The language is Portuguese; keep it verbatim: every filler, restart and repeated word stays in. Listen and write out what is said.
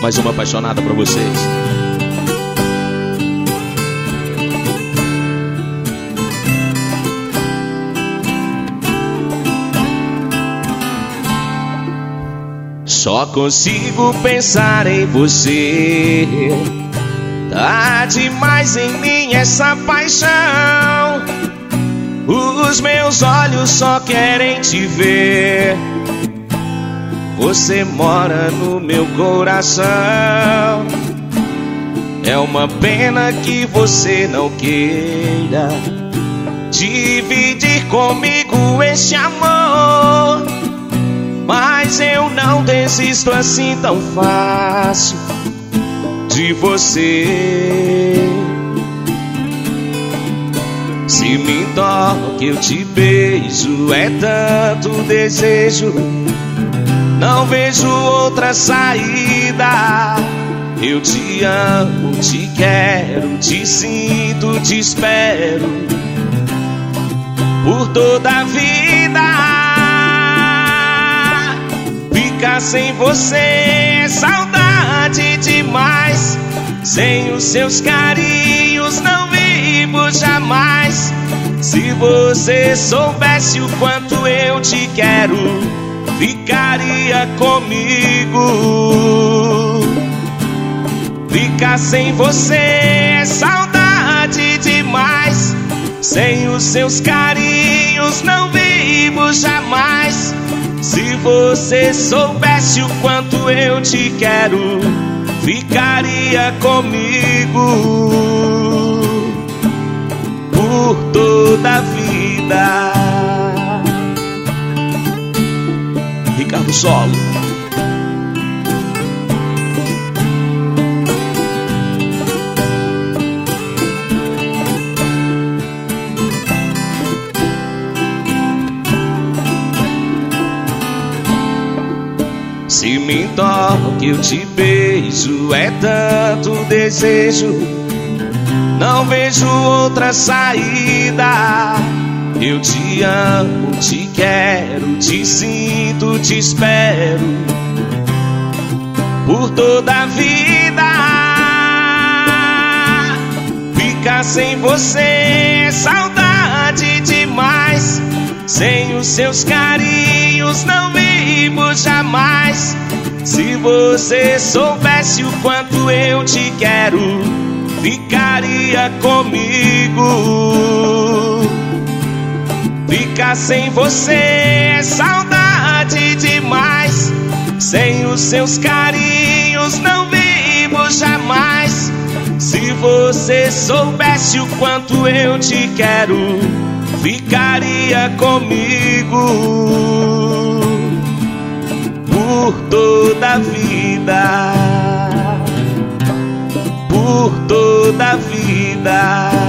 Mais uma apaixonada pra vocês. Só consigo pensar em você. Tá demais em mim essa paixão. Os meus olhos só querem te ver. Você mora no meu coração. É uma pena que você não queira dividir comigo este amor. Mas eu não desisto assim tão fácil de você. Se me toca, eu te beijo, é tanto desejo. Não vejo outra saída. Eu te amo, te quero, te sinto, te espero por toda a vida. Ficar sem você é saudade demais. Sem os seus carinhos não vivo jamais. Se você soubesse o quanto eu te quero, ficaria comigo. Ficar sem você é saudade demais. Sem os seus carinhos não vivo jamais. Se você soubesse o quanto eu te quero, ficaria comigo por toda a vida. Ricardo Solo. Se me toca, eu te beijo, é tanto desejo. Não vejo outra saída. Eu te amo, te quero, te sinto, te espero por toda a vida. Ficar sem você é saudade demais. Sem os seus carinhos não vivo jamais. Se você soubesse o quanto eu te quero, ficaria comigo. Ficar sem você é saudade demais. Sem os seus carinhos não vivo jamais. Se você soubesse o quanto eu te quero, ficaria comigo por toda a vida. Por toda a vida.